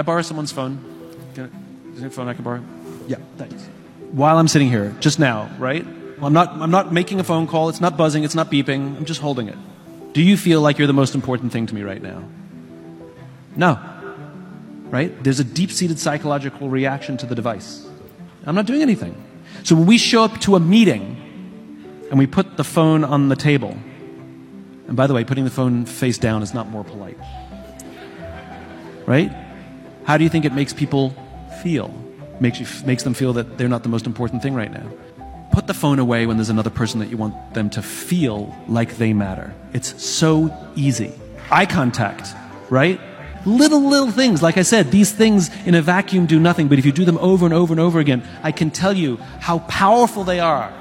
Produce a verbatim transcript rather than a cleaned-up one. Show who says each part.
Speaker 1: borrow someone's phone? Can I, is there a phone I can borrow? Yeah, thanks. While I'm sitting here, just now, right? I'm not, I'm not making a phone call. It's not buzzing. It's not beeping. I'm just holding it. Do you feel like you're the most important thing to me right now? No. Right? There's a deep-seated psychological reaction to the device. I'm not doing anything. So when we show up to a meeting and we put the phone on the table, and by the way, putting the phone face down is not more polite. Right? How do you think it makes people feel? Makes you, makes them feel that they're not the most important thing right now. Put the phone away when there's another person that you want them to feel like they matter. It's so easy. Eye contact, right? Little, little things. Like I said, these things in a vacuum do nothing, but if you do them over and over and over again, I can tell you how powerful they are